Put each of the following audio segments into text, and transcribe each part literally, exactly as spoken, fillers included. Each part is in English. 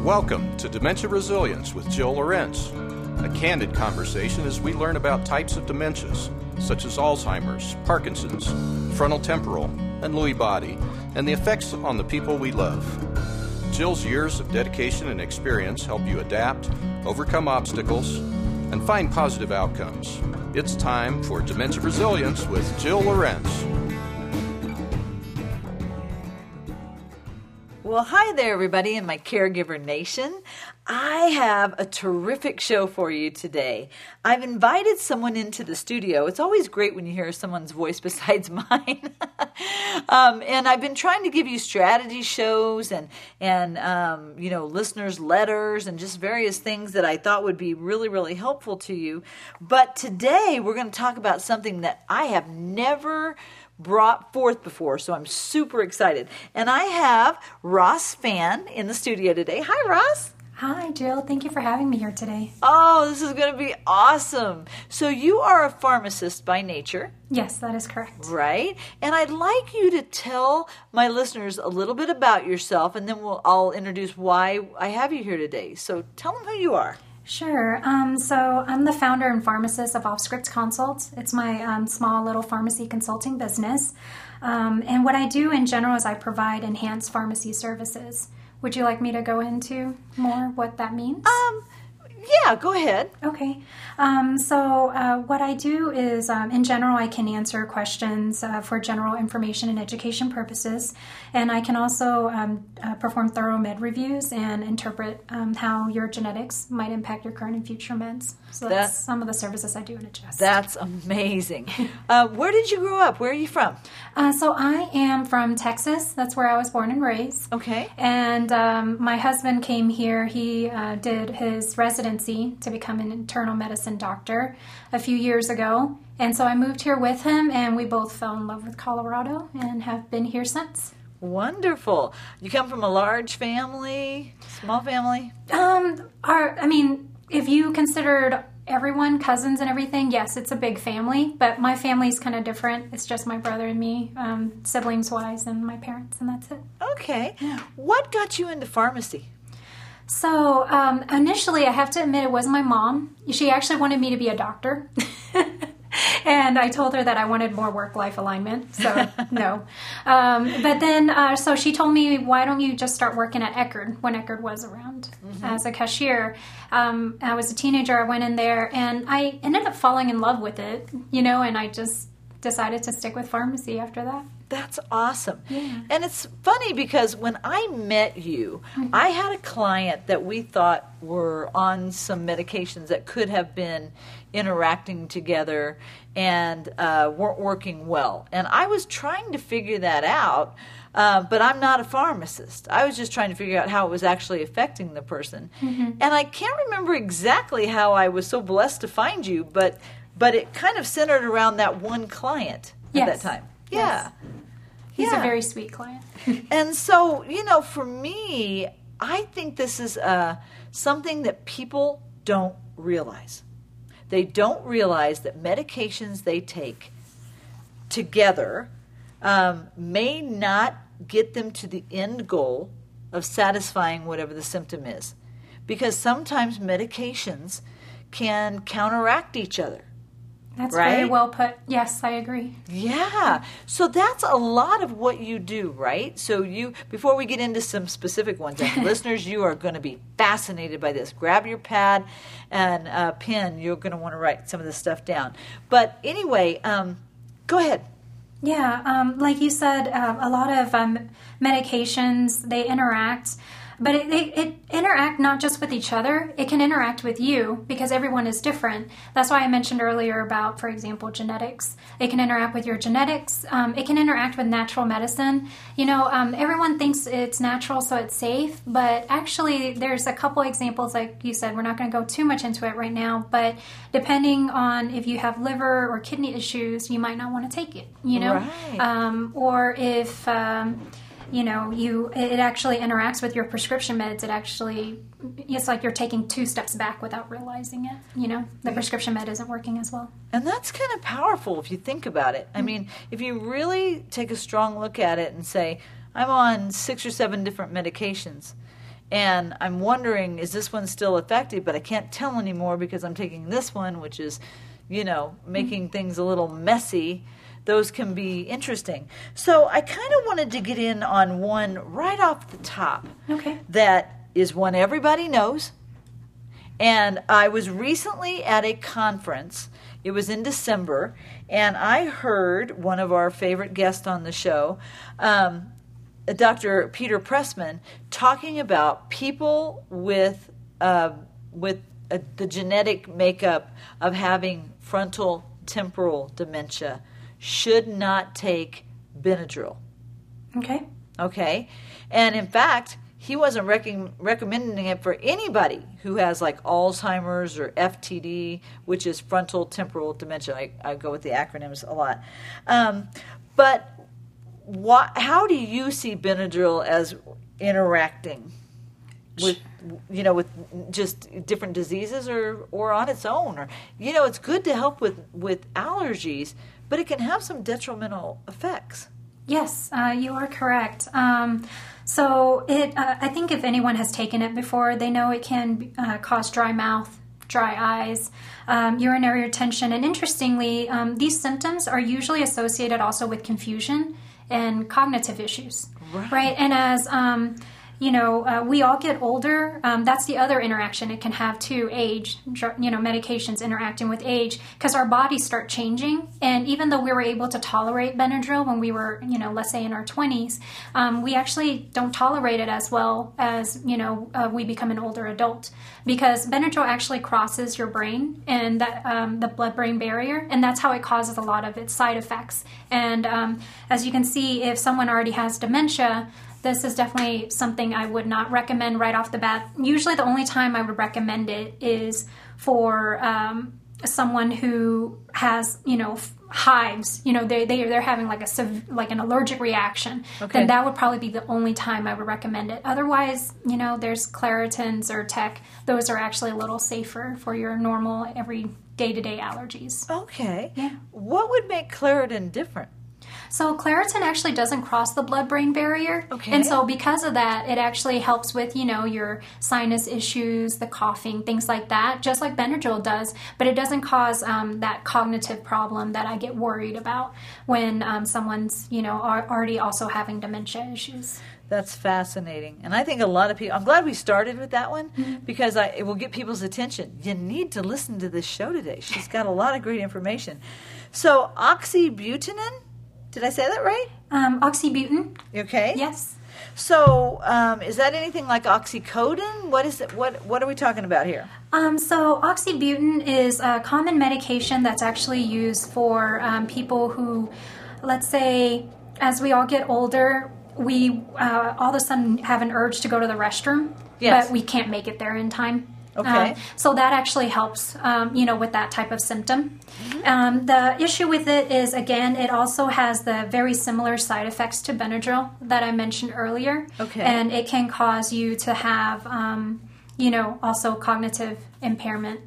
Welcome to Dementia Resilience with Jill Lorenz, a candid conversation as we learn about types of dementias, such as Alzheimer's, Parkinson's, frontal temporal, and Lewy body, and the effects on the people we love. Jill's years of dedication and experience help you adapt, overcome obstacles, and find positive outcomes. It's time for Dementia Resilience with Jill Lorenz. Well, hi there, everybody in my Caregiver Nation. I have a terrific show for you today. I've invited someone into the studio. It's always great when you hear someone's voice besides mine. um, and I've been trying to give you strategy shows and, and um, you know, listeners' letters and just various things that I thought would be really, really helpful to you. But today we're going to talk about something that I have never brought forth before, so I'm super excited. And I have Ross Phan in the studio today. Hi, Ross. Hi, Jill. Thank you for having me here today. Oh, this is going to be awesome. So you are a pharmacist by nature. Yes, that is correct. Right? And I'd like you to tell my listeners a little bit about yourself, and then we'll, I'll introduce why I have you here today. So tell them who you are. Sure. Um, so I'm the founder and pharmacist of Offscript Consults. It's my um, small little pharmacy consulting business. Um, and what I do in general is I provide enhanced pharmacy services. Would you like me to go into more what that means? Um, yeah, go ahead. Okay. Um, so uh, what I do is, um, in general, I can answer questions uh, for general information and education purposes. And I can also um, uh, perform thorough med reviews and interpret um, how your genetics might impact your current and future meds. So that's that, some of the services I do in a chest. That's amazing. uh, where did you grow up? Where are you from? Uh, so I am from Texas. That's where I was born and raised. Okay. And um, my husband came here. He uh, did his residency to become an internal medicine doctor a few years ago. And so I moved here with him, and we both fell in love with Colorado and have been here since. Wonderful. You come from a large family, small family? Um, our, I mean, if you considered everyone, cousins and everything, yes, it's a big family, but my family's kind of different. It's just my brother and me, um, siblings-wise, and my parents, and that's it. Okay. Yeah. What got you into pharmacy? So um, initially, I have to admit, it wasn't my mom. She actually wanted me to be a doctor. And I told her that I wanted more work-life alignment, so no. Um, but then, uh, so she told me, why don't you just start working at Eckerd, when Eckerd was around, mm-hmm. as a cashier. Um, I was a teenager, I went in there, and I ended up falling in love with it, you know, and I just decided to stick with pharmacy after that. That's awesome. Yeah. And it's funny because when I met you, mm-hmm. I had a client that we thought were on some medications that could have been interacting together and uh, weren't working well. And I was trying to figure that out, uh, but I'm not a pharmacist. I was just trying to figure out how it was actually affecting the person. Mm-hmm. And I can't remember exactly how I was so blessed to find you, but but it kind of centered around that one client at yes. that time. Yeah. Yes. He's yeah. a very sweet client. And so, you know, for me, I think this is uh, something that people don't realize. They don't realize that medications they take together um, may not get them to the end goal of satisfying whatever the symptom is. Because sometimes medications can counteract each other. That's right? very well put. Yes, I agree. Yeah. So that's a lot of what you do, right? So you, before we get into some specific ones, and listeners, you are going to be fascinated by this. Grab your pad and a pen. You're going to want to write some of this stuff down. But anyway, um, go ahead. Yeah. Um, like you said, uh, a lot of um, medications, they interact. But it, it, it interact not just with each other, it can interact with you because everyone is different. That's why I mentioned earlier about, for example, genetics. It can interact with your genetics. Um, it can interact with natural medicine. You know, um, everyone thinks it's natural, so it's safe. But actually, there's a couple examples, like you said, we're not going to go too much into it right now. But depending on if you have liver or kidney issues, you might not want to take it, you know? Right. Um, or if... Um, you know, you it actually interacts with your prescription meds. It actually, it's like you're taking two steps back without realizing it. You know, the prescription med isn't working as well. And that's kind of powerful if you think about it. I mean, if you really take a strong look at it and say, I'm on six or seven different medications, And I'm wondering, is this one still effective? But I can't tell anymore because I'm taking this one, which is, you know, making mm-hmm. things a little messy. Those can be interesting. So I kind of wanted to get in on one right off the top. Okay. That is one everybody knows. And I was recently at a conference. It was in December, and I heard one of our favorite guests on the show, um, Doctor Peter Pressman, talking about people with uh, with uh, the genetic makeup of having frontal temporal dementia should not take Benadryl. Okay. Okay. And in fact, he wasn't rec- recommending it for anybody who has like Alzheimer's or F T D, which is frontal temporal dementia. I, I go with the acronyms a lot. Um, but what, how do you see Benadryl as interacting with, you know, with just different diseases or, or on its own? Or, you know, it's good to help with, with allergies, but it can have some detrimental effects. Yes, uh, you are correct. Um, so it, uh, I think if anyone has taken it before, they know it can uh, cause dry mouth, dry eyes, um, urinary retention, and interestingly, um, these symptoms are usually associated also with confusion and cognitive issues, right? right? And as um, you know, uh, we all get older. Um, that's the other interaction it can have too, age, you know, medications interacting with age, because our bodies start changing. And even though we were able to tolerate Benadryl when we were, you know, let's say in our twenties, um, we actually don't tolerate it as well as, you know, uh, we become an older adult. Because Benadryl actually crosses your brain and that um, the blood-brain barrier, and that's how it causes a lot of its side effects. And um, as you can see, if someone already has dementia, this is definitely something I would not recommend right off the bat. Usually the only time I would recommend it is for um, someone who has, you know, hives, you know, they, they, they're having like a like an allergic reaction. Okay. Then that would probably be the only time I would recommend it. Otherwise, you know, there's Claritins or Tech. Those are actually a little safer for your normal, every day-to-day allergies. Okay. Yeah. What would make Claritin different? So Claritin actually doesn't cross the blood-brain barrier. Okay. And so because of that, it actually helps with, you know, your sinus issues, the coughing, things like that, just like Benadryl does. But it doesn't cause um, that cognitive problem that I get worried about when um, someone's, you know, are already also having dementia issues. That's fascinating. And I think a lot of people, I'm glad we started with that one Mm-hmm. because I, it will get people's attention. You need to listen to this show today. She's got a lot of great information. So oxybutynin, did I say that right? Um, oxybutynin. Okay. Yes. So um, is that anything like oxycodone? What is it? What What are we talking about here? Um, so oxybutynin is a common medication that's actually used for um, people who, let's say, as we all get older, we uh, all of a sudden have an urge to go to the restroom, Yes. but we can't make it there in time. Okay. Um, so that actually helps, um, you know, with that type of symptom. Um, the issue with it is, again, it also has the very similar side effects to Benadryl that I mentioned earlier. Okay. And it can cause you to have, um, you know, also cognitive impairment.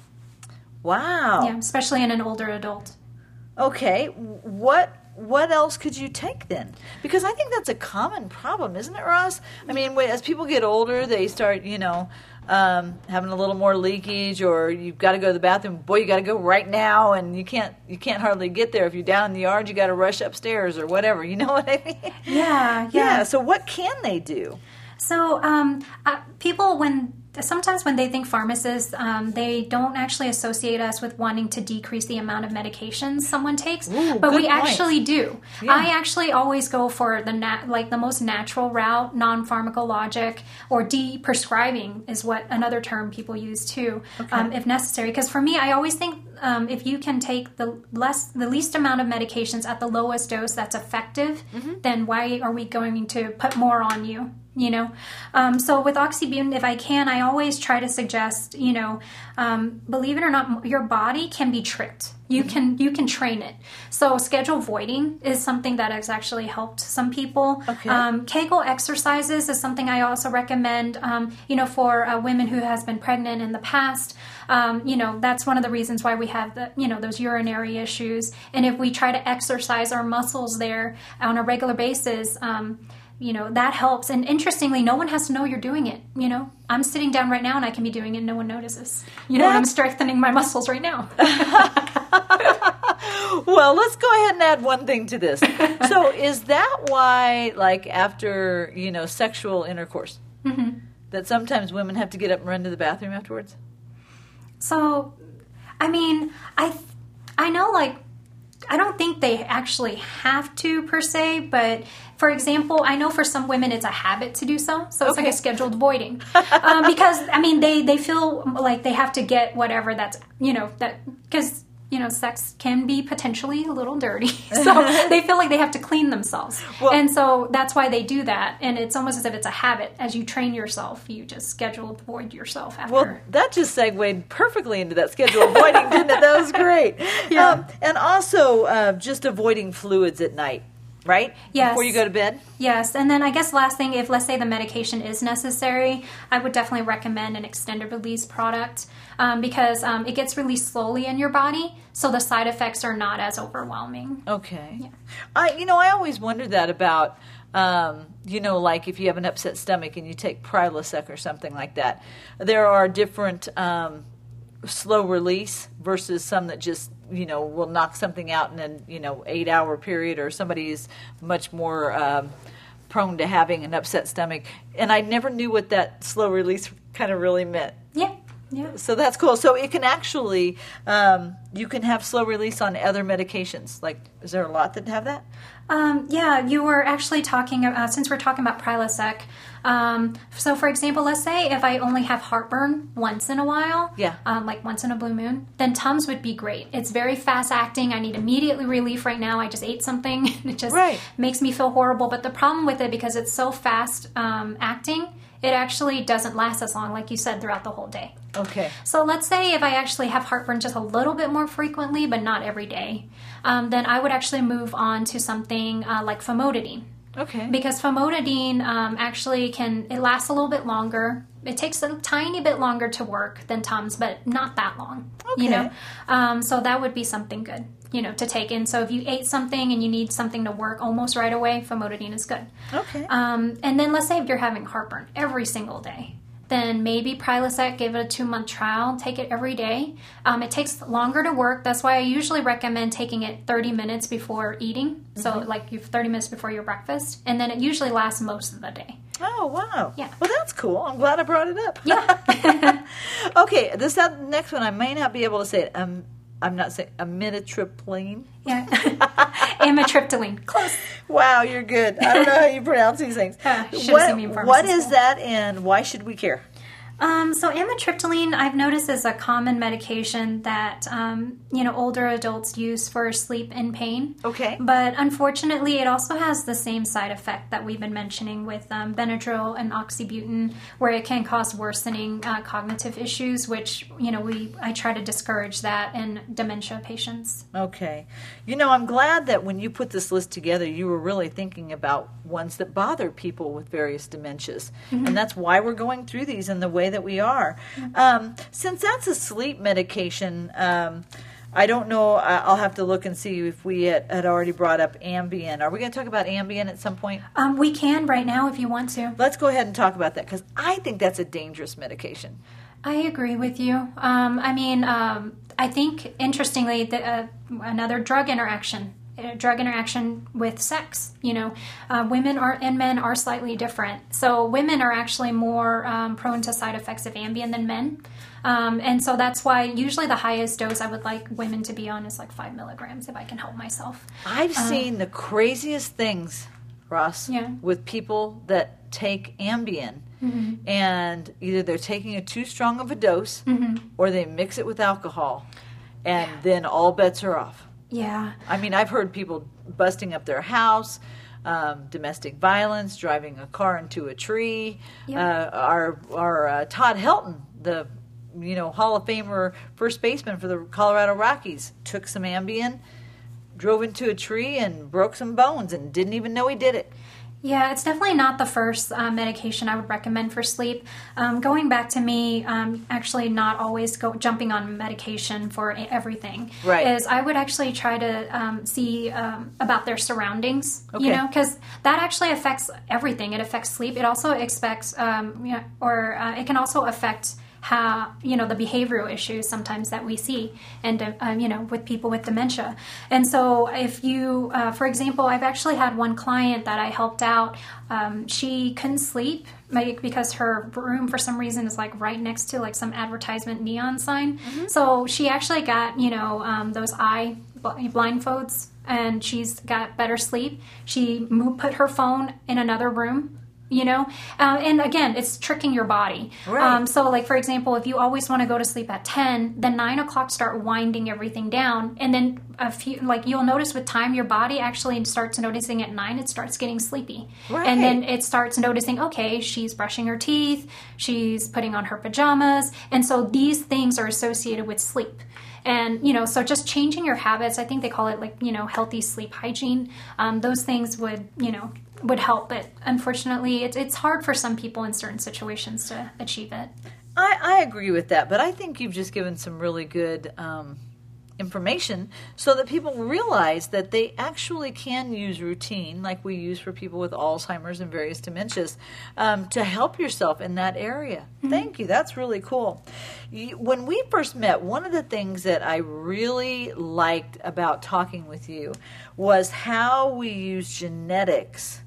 Wow. Yeah, especially in an older adult. Okay. What What else could you take then? Because I think that's a common problem, isn't it, Ross? I mean, when- as people get older, they start, you know, um, having a little more leakage, or you've got to go to the bathroom. Boy, you got to go right now, and you can't you can't hardly get there. If you're down in the yard, you got to rush upstairs or whatever. You know what I mean? Yeah, yeah. Yeah. So what can they do? So um, uh, people, when sometimes when they think pharmacists, um, they don't actually associate us with wanting to decrease the amount of medications someone takes, Ooh, but good we point. actually do. Yeah. I actually always go for the nat- like the most natural route, non-pharmacologic, or de-prescribing is what another term people use too, um, if necessary. Because for me, I always think um, if you can take the less, the least amount of medications at the lowest dose that's effective, Mm-hmm. then why are we going to put more on you? You know, um, so with oxybutynin, if I can, I always try to suggest, you know, um, believe it or not, your body can be tricked. You Mm-hmm. can you can train it. So schedule voiding is something that has actually helped some people. Okay. Um, Kegel exercises is something I also recommend. Um, you know, for uh, women who has been pregnant in the past. Um, you know, that's one of the reasons why we have the, you know, those urinary issues. And if we try to exercise our muscles there on a regular basis, um, you know, that helps. And interestingly, no one has to know you're doing it. You know, I'm sitting down right now and I can be doing it and no one notices. You know, and I'm strengthening my muscles right now. Well, let's go ahead and add one thing to this. So is that why, like, after, you know, sexual intercourse, mm-hmm. that sometimes women have to get up and run to the bathroom afterwards? So, I mean, I, I know, like, I don't think they actually have to per se, but for example, I know for some women it's a habit to do so. So it's okay. like a scheduled voiding. um, because, I mean, they, they feel like they have to get whatever that's, you know, that, because, you know, sex can be potentially a little dirty. So they feel like they have to clean themselves. Well, and so that's why they do that. And it's almost as if it's a habit. As you train yourself, you just schedule void yourself after. Well, that just segued perfectly into that schedule voiding, didn't it? That was great. Yeah. Um, and also uh, just avoiding fluids at night. Right? Yes. Before you go to bed? Yes. And then I guess last thing, if let's say the medication is necessary, I would definitely recommend an extended release product um, because um, it gets released slowly in your body, so the side effects are not as overwhelming. Okay. Yeah. I, you know, I always wondered that about, um, you know, like if you have an upset stomach and you take Prilosec or something like that. There are different um, slow release versus some that just, you know, will knock something out in a, you know, eight hour period, or somebody is much more um, prone to having an upset stomach. And I never knew what that slow release kind of really meant. Yeah. Yeah. So that's cool. So it can actually, um, you can have slow release on other medications. Like, is there a lot that have that? Um, yeah, you were actually talking about, since we're talking about Prilosec, um, so for example, let's say if I only have heartburn once in a while, yeah, um, like once in a blue moon, then Tums would be great. It's very fast acting. I need immediately relief right now. I just ate something. It just right. makes me feel horrible. But the problem with it, because it's so fast um, acting, it actually doesn't last as long, like you said, throughout the whole day. Okay. So let's say if I actually have heartburn just a little bit more frequently, but not every day, um, then I would actually move on to something uh, like famotidine. Okay. Because famotidine um, actually can, it lasts a little bit longer. It takes a tiny bit longer to work than Tums, but not that long. Okay. You know, um, so that would be something good, you know, to take in. So if you ate something and you need something to work almost right away, famotidine is good. Okay. Um, and then let's say if you're having heartburn every single day, then maybe Prilosec, give it a two-month trial, take it every day. Um, it takes longer to work. That's why I usually recommend taking it thirty minutes before eating. Mm-hmm. So like you thirty minutes before your breakfast. And then it usually lasts most of the day. Oh, wow. Yeah. Well, that's cool. I'm glad I brought it up. Yeah. Okay, this that next one, I may not be able to say it. Um, I'm not saying amitriptyline. Yeah. Amitriptyline. Close. Wow, you're good. I don't know how you pronounce these things. Uh, what, what is that, and why should we care? Um, so amitriptyline, I've noticed, is a common medication that um, you know older adults use for sleep and pain. Okay. But unfortunately, it also has the same side effect that we've been mentioning with um, Benadryl and oxybutynin, where it can cause worsening uh, cognitive issues, which you know we I try to discourage that in dementia patients. Okay. You know, I'm glad that when you put this list together, you were really thinking about ones that bother people with various dementias, mm-hmm. and that's why we're going through these in the way that we are. Mm-hmm. Um, since that's a sleep medication, um, I don't know, I'll have to look and see if we had, had already brought up Ambien. Are we going to talk about Ambien at some point? Um, we can right now if you want to. Let's go ahead and talk about that, because I think that's a dangerous medication. I agree with you. Um, I mean, um, I think, interestingly, the, uh, another drug interaction drug interaction with sex. You know, uh, women are and men are slightly different. So women are actually more um, prone to side effects of Ambien than men. Um, and so that's why usually the highest dose I would like women to be on is like five milligrams if I can help myself. I've um, seen the craziest things, Ross, yeah. with people that take Ambien. Mm-hmm. And either they're taking a too strong of a dose mm-hmm. or they mix it with alcohol. And yeah. then all bets are off. Yeah. I mean, I've heard people busting up their house, um, domestic violence, driving a car into a tree. Yep. Uh, our our uh, Todd Helton, the you know Hall of Famer first baseman for the Colorado Rockies, took some Ambien, drove into a tree and broke some bones and didn't even know he did it. Yeah, it's definitely not the first uh, medication I would recommend for sleep. Um, going back to me, um, actually not always go jumping on medication for everything. Right. Is I would actually try to um, see um, about their surroundings. Okay. You know, because that actually affects everything. It affects sleep. It also expects, um, you know, or uh, it can also affect how, you know, the behavioral issues sometimes that we see, and um, you know, with people with dementia. And so if you, uh, for example, I've actually had one client that I helped out. Um, she couldn't sleep like, because her room for some reason is like right next to like some advertisement neon sign. Mm-hmm. So she actually got, you know, um, those eye blindfolds, and she's got better sleep. She moved, put her phone in another room. You know, uh, and again, it's tricking your body. Right. Um, so, like, for example, if you always want to go to sleep at ten, then nine o'clock start winding everything down. And then a few, like, you'll notice with time, your body actually starts noticing at nine, it starts getting sleepy. Right. And then it starts noticing, okay, she's brushing her teeth, she's putting on her pajamas. And so these things are associated with sleep. And, you know, so just changing your habits, I think they call it like, you know, healthy sleep hygiene. Um, those things would, you know, would help. But unfortunately, it's, it's hard for some people in certain situations to achieve it. I, I agree with that, but I think you've just given some really good um, information so that people realize that they actually can use routine like we use for people with Alzheimer's and various dementias um, to help yourself in that area. Mm-hmm. Thank you. That's really cool. You, when we first met, one of the things that I really liked about talking with you was how we use genetics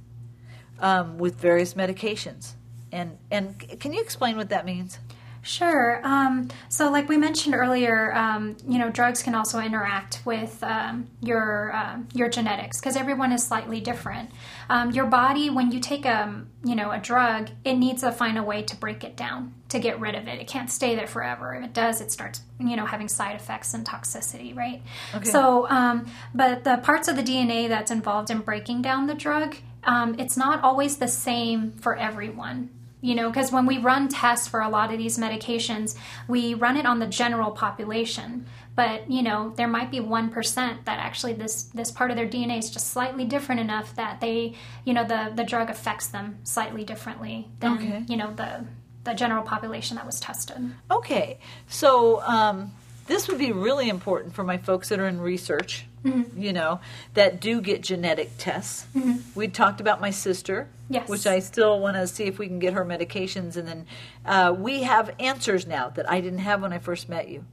um, with various medications. And, and can you explain what that means? Sure. Um, so like we mentioned earlier, um, you know, drugs can also interact with um, your uh, your genetics because everyone is slightly different. Um, your body, when you take a, you know, a drug, it needs to find a way to break it down, to get rid of it. It can't stay there forever. If it does, it starts, you know, having side effects and toxicity, right? Okay. So, um, but the parts of the D N A that's involved in breaking down the drug, um, it's not always the same for everyone. You know, because when we run tests for a lot of these medications, we run it on the general population. But, you know, there might be one percent that actually this, this part of their D N A is just slightly different enough that they, you know, the, the drug affects them slightly differently than, okay. you know, the, the general population that was tested. Okay. So um, this would be really important for my folks that are in research, mm-hmm. you know, that do get genetic tests. Mm-hmm. We talked about my sister. Yes. Which I still want to see if we can get her medications. And then uh, we have answers now that I didn't have when I first met you.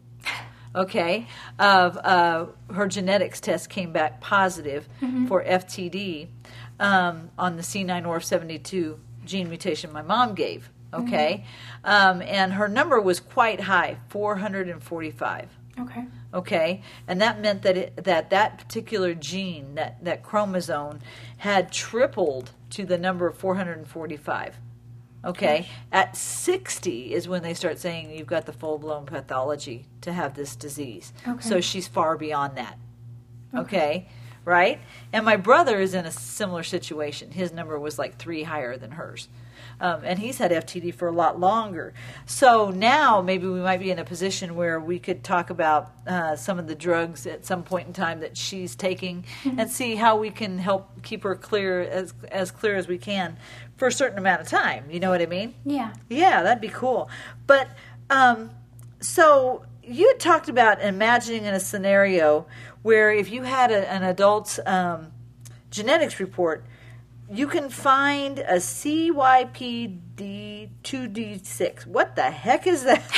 Okay. Of uh, her genetics test came back positive mm-hmm. for F T D um, on the C nine O R F seventy-two gene mutation my mom gave. Okay. Mm-hmm. Um, and her number was quite high, four hundred forty-five. Okay. Okay, and that meant that it, that that particular gene, that, that chromosome, had tripled to the number of four hundred forty-five. Okay, Gosh. At sixty is when they start saying you've got the full-blown pathology to have this disease. Okay. So she's far beyond that. Okay. okay, right? And my brother is in a similar situation. His number was like three higher than hers. Um, and he's had F T D for a lot longer. So now maybe we might be in a position where we could talk about uh, some of the drugs at some point in time that she's taking mm-hmm. and see how we can help keep her clear, as as clear as we can for a certain amount of time. You know what I mean? Yeah. Yeah, that'd be cool. But um, so you had talked about imagining in a scenario where if you had a, an adult's um, genetics report, you can find a C Y P D two D six. What the heck is that?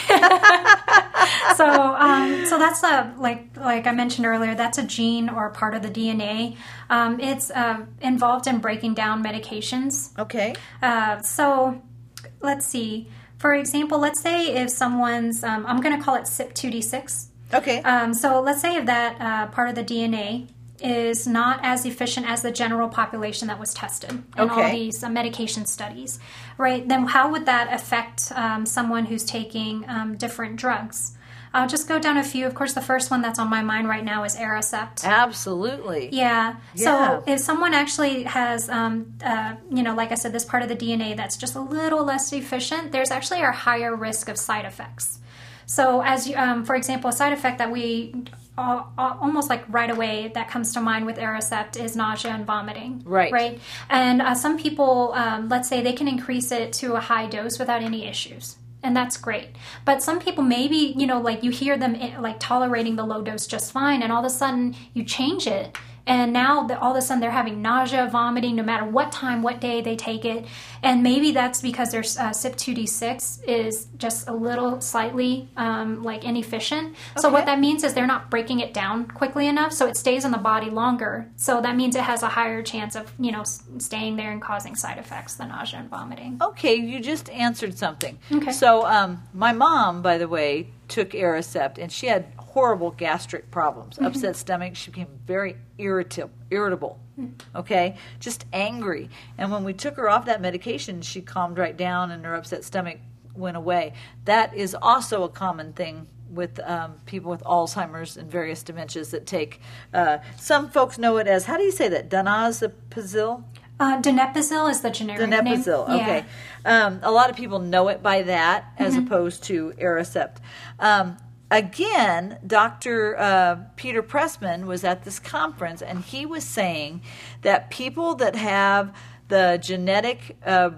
so, um, so that's a like like I mentioned earlier. That's a gene or part of the D N A. Um, it's uh, involved in breaking down medications. Okay. Uh, so, let's see. For example, let's say if someone's, um, I'm going to call it C Y P two D six. Okay. Um, so let's say if that uh, part of the D N A is not as efficient as the general population that was tested in okay. all these uh, medication studies, right? Then how would that affect um, someone who's taking um, different drugs? I'll just go down a few. Of course, the first one that's on my mind right now is Aricept. Absolutely. Yeah. yeah. So if someone actually has, um, uh, you know, like I said, this part of the D N A that's just a little less efficient, there's actually a higher risk of side effects. So as you, um, for example, a side effect that we uh, almost like right away that comes to mind with Aricept is nausea and vomiting. Right. Right. And uh, some people, um, let's say they can increase it to a high dose without any issues. And that's great. But some people maybe, you know, like you hear them like tolerating the low dose just fine, and all of a sudden you change it. And now the, all of a sudden they're having nausea, vomiting, no matter what time, what day they take it. And maybe that's because their uh, C Y P two D six is just a little slightly um, like inefficient. Okay. So what that means is they're not breaking it down quickly enough, so it stays in the body longer. So that means it has a higher chance of, you know, staying there and causing side effects, the nausea and vomiting. Okay, you just answered something. Okay. So um, my mom, by the way, took Aricept, and she had horrible gastric problems, mm-hmm. upset stomach. She became very irritable, irritable, okay, just angry. And when we took her off that medication, she calmed right down, and her upset stomach went away. That is also a common thing with um, people with Alzheimer's and various dementias that take. Uh, some folks know it as, how do you say that? Donepezil. Uh, Donepezil is the generic name. Donepezil, okay. Yeah. Um, a lot of people know it by that as mm-hmm. opposed to Aricept. Um, again, Doctor Uh, Peter Pressman was at this conference, and he was saying that people that have the genetic uh,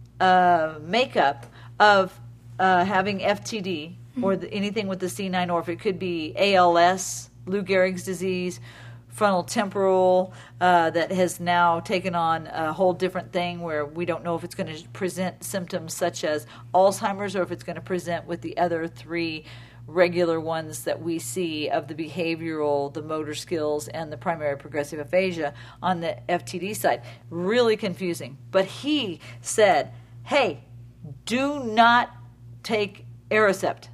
uh, makeup of uh, having F T D mm-hmm. or the, anything with the C nine, or if it could be A L S, Lou Gehrig's disease, frontal temporal, uh, that has now taken on a whole different thing where we don't know if it's going to present symptoms such as Alzheimer's or if it's going to present with the other three regular ones that we see of the behavioral, the motor skills, and the primary progressive aphasia on the F T D side. Really confusing. But he said, hey, do not take Aricept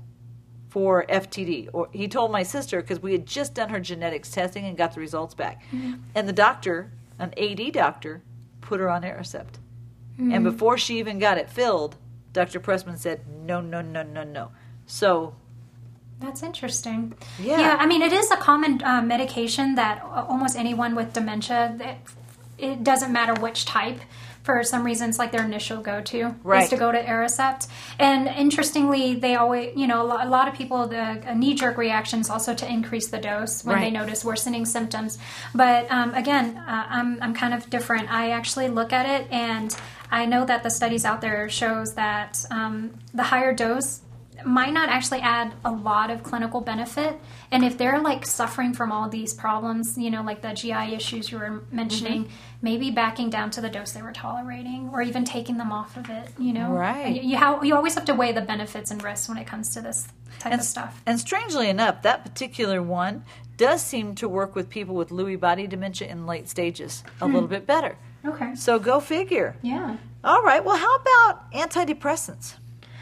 for F T D. Or he told my sister, because we had just done her genetics testing and got the results back. Mm-hmm. And the doctor, an A D doctor, put her on Aricept. Mm-hmm. And before she even got it filled, Doctor Pressman said, no, no, no, no, no. So that's interesting. Yeah. Yeah, I mean, it is a common uh, medication that almost anyone with dementia, that it doesn't matter which type, for some reason, it's like their initial go-to right. is to go to Aricept. And interestingly, they always, you know, a lot, a lot of people, the a knee-jerk reaction is also to increase the dose when right. they notice worsening symptoms. But um, again, uh, I'm I'm kind of different. I actually look at it, and I know that the studies out there shows that um, the higher dose might not actually add a lot of clinical benefit. And if they're like suffering from all these problems, you know, like the G I issues you were mentioning, mm-hmm. maybe backing down to the dose they were tolerating, or even taking them off of it, you know. Right. You, you, how, you always have to weigh the benefits and risks when it comes to this type and, of stuff. And strangely enough, that particular one does seem to work with people with Lewy body dementia in late stages a mm. little bit better. Okay. So go figure. Yeah. All right. Well, how about antidepressants?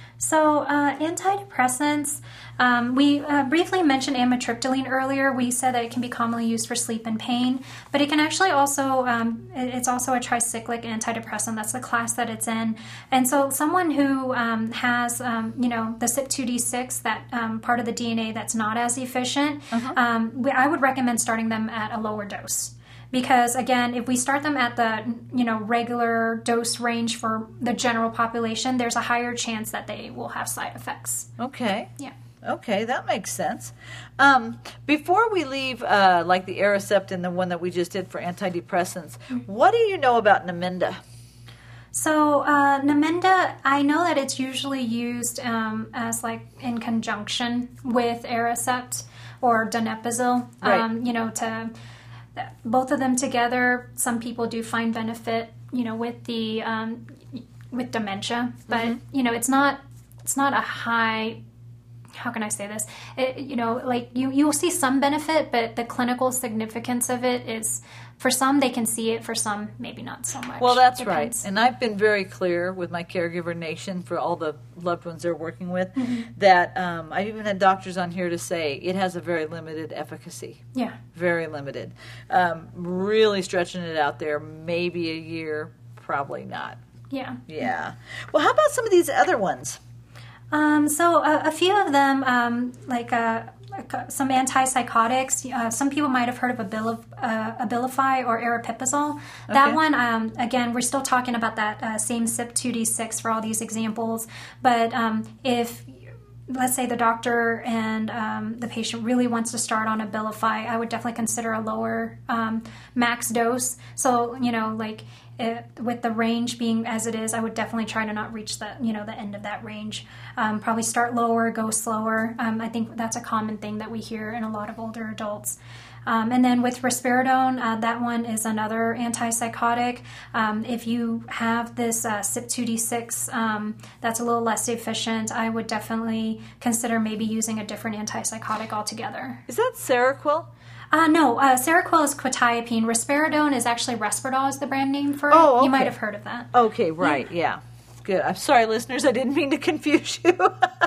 So uh, antidepressants, um, we uh, briefly mentioned amitriptyline earlier. We said that it can be commonly used for sleep and pain, but it can actually also, um, it's also a tricyclic antidepressant. That's the class that it's in. And so someone who um, has, um, you know, the C Y P two D six, that um, part of the D N A that's not as efficient, uh-huh. um, we, I would recommend starting them at a lower dose. Because again, if we start them at the, you know, regular dose range for the general population, there's a higher chance that they will have side effects. Okay. Yeah. Okay, that makes sense. Um, before we leave, uh, like the Aricept and the one that we just did for antidepressants, mm-hmm. what do you know about Namenda? So uh, Namenda, I know that it's usually used um, as like in conjunction with Aricept or Donepezil. Right. Um, you know, to both of them together, some people do find benefit, you know, with the um, with dementia, but mm-hmm. you know, it's not it's not a high. How can I say this? It, you know, like you you will see some benefit, but the clinical significance of it is, for some they can see it, for some maybe not so much. Well, that's Depends. right. And I've been very clear with my caregiver nation for all the loved ones they're working with mm-hmm. that um, I've even had doctors on here to say it has a very limited efficacy. Yeah. Very limited. Um, really stretching it out there, maybe a year, probably not. Yeah. Yeah. Well, how about some of these other ones? Um, so a, a few of them, um, like uh, some antipsychotics. Uh, some people might have heard of Abilif- uh, Abilify or aripiprazole. That okay. one, um, again, we're still talking about that uh, same C Y P two D six for all these examples. But um, if let's say the doctor and um, the patient really wants to start on Abilify, I would definitely consider a lower um, max dose. So, you know, like it, with the range being as it is, I would definitely try to not reach that, you know, the end of that range. Um, probably start lower, go slower. Um, I think that's a common thing that we hear in a lot of older adults. Um, and then with risperidone, uh, that one is another antipsychotic. Um, if you have this uh, C Y P two D six um, that's a little less efficient, I would definitely consider maybe using a different antipsychotic altogether. Is that Seroquel? Uh, no, uh, Seroquel is quetiapine. Risperidone is actually Risperdal is the brand name for it. Oh, okay. You might have heard of that. Okay, right, yeah. yeah. Good. I'm sorry, listeners. I didn't mean to confuse you.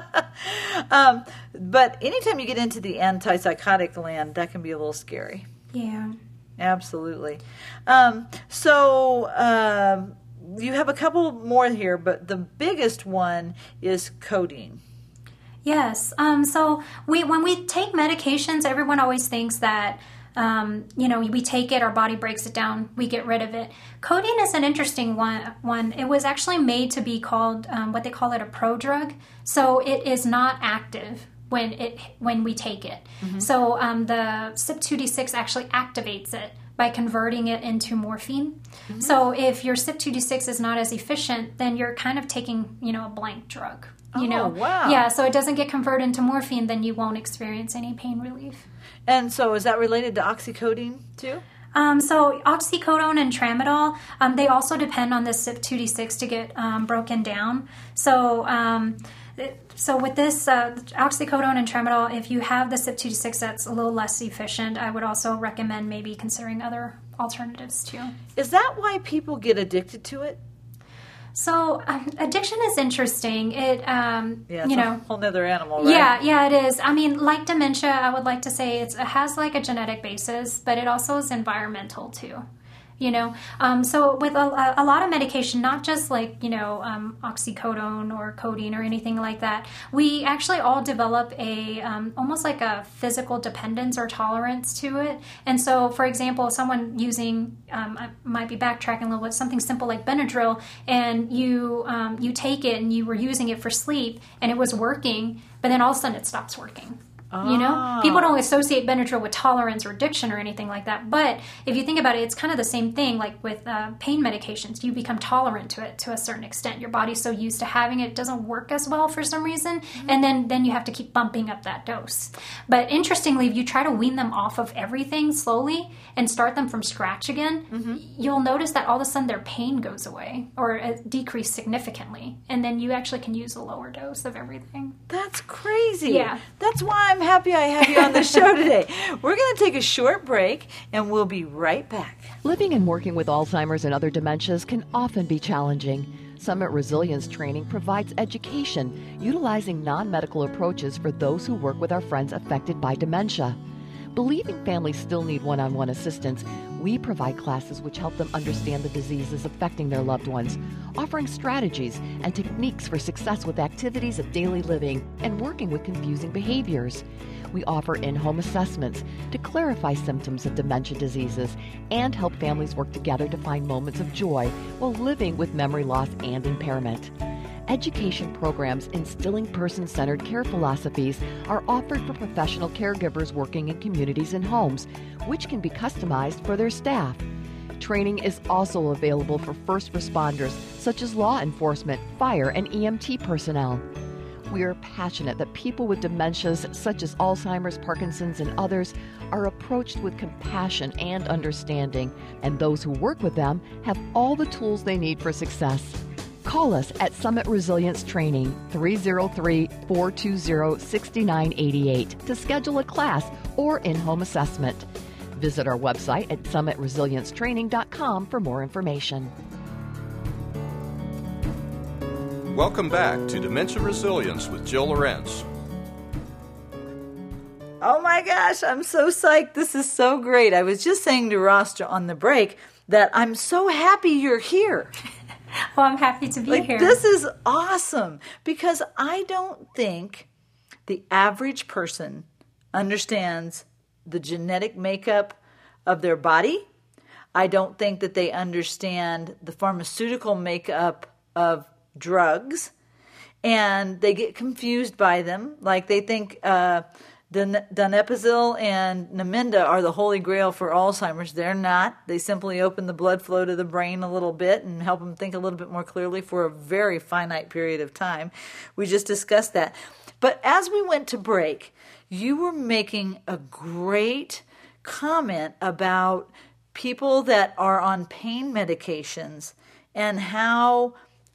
um, but anytime you get into the antipsychotic land, that can be a little scary. Yeah. Absolutely. Um, so um, you have a couple more here, but the biggest one is codeine. Yes. Um, so we when we take medications, everyone always thinks that Um, you know, we take it, our body breaks it down, we get rid of it. Codeine is an interesting one. one. It was actually made to be called, um, what they call it, a prodrug. So it is not active when it when we take it. Mm-hmm. So um, the C Y P two D six actually activates it by converting it into morphine. Mm-hmm. So if your C Y P two D six is not as efficient, then you're kind of taking, you know, a blank drug. You oh, know, wow. Yeah, so it doesn't get converted into morphine, then you won't experience any pain relief. And so is that related to oxycodone too? Um, so oxycodone and tramadol, um, they also depend on the C Y P two D six to get um, broken down. So um, so with this uh, oxycodone and tramadol, if you have the C Y P two D six that's a little less efficient, I would also recommend maybe considering other alternatives too. Is that why people get addicted to it? So um, addiction is interesting. It, um, yeah, it's you know, a whole nother animal, right? Yeah, yeah, it is. I mean, like dementia, I would like to say it's, it has like a genetic basis, but it also is environmental too. You know, um, so with a, a lot of medication, not just like, you know, um, oxycodone or codeine or anything like that, we actually all develop a um, almost like a physical dependence or tolerance to it. And so, for example, someone using, um, I might be backtracking a little bit, something simple like Benadryl, and you um, you take it and you were using it for sleep and it was working, but then all of a sudden it stops working. You know, people don't associate Benadryl with tolerance or addiction or anything like that. But if you think about it, it's kind of the same thing. Like with uh, pain medications, you become tolerant to it to a certain extent. Your body's so used to having it, it doesn't work as well for some reason. Mm-hmm. And then, then you have to keep bumping up that dose. But interestingly, if you try to wean them off of everything slowly and start them from scratch again, mm-hmm. you'll notice that all of a sudden their pain goes away or uh, decrease significantly. And then you actually can use a lower dose of everything. That's crazy. Yeah. That's why I'm happy I have you on the show today. We're going to take a short break, and we'll be right back. Living and working with Alzheimer's and other dementias can often be challenging. Summit Resilience Training provides education utilizing non-medical approaches for those who work with our friends affected by dementia. Believing families still need one-on-one assistance, we provide classes which help them understand the diseases affecting their loved ones, offering strategies and techniques for success with activities of daily living and working with confusing behaviors. We offer in-home assessments to clarify symptoms of dementia diseases and help families work together to find moments of joy while living with memory loss and impairment. Education programs instilling person-centered care philosophies are offered for professional caregivers working in communities and homes, which can be customized for their staff. Training is also available for first responders, such as law enforcement, fire, and E M T personnel. We are passionate that people with dementias such as Alzheimer's, Parkinson's, and others are approached with compassion and understanding, and those who work with them have all the tools they need for success. Call us at Summit Resilience Training, three oh three, four two zero, six nine eight eight, to schedule a class or in-home assessment. Visit our website at summit resilience training dot com for more information. Welcome back to Dementia Resilience with Jill Lorenz. Oh my gosh, I'm so psyched. This is so great. I was just saying to Ross on the break that I'm so happy you're here. Well, I'm happy to be like, here. This is awesome because I don't think the average person understands the genetic makeup of their body. I don't think that they understand the pharmaceutical makeup of drugs. and they get confused by them. Like they think uh, don- donepezil and Namenda are the holy grail for Alzheimer's. They're not. They simply open the blood flow to the brain a little bit and help them think a little bit more clearly for a very finite period of time. We just discussed that. But as we went to break, you were making a great comment about people that are on pain medications and how,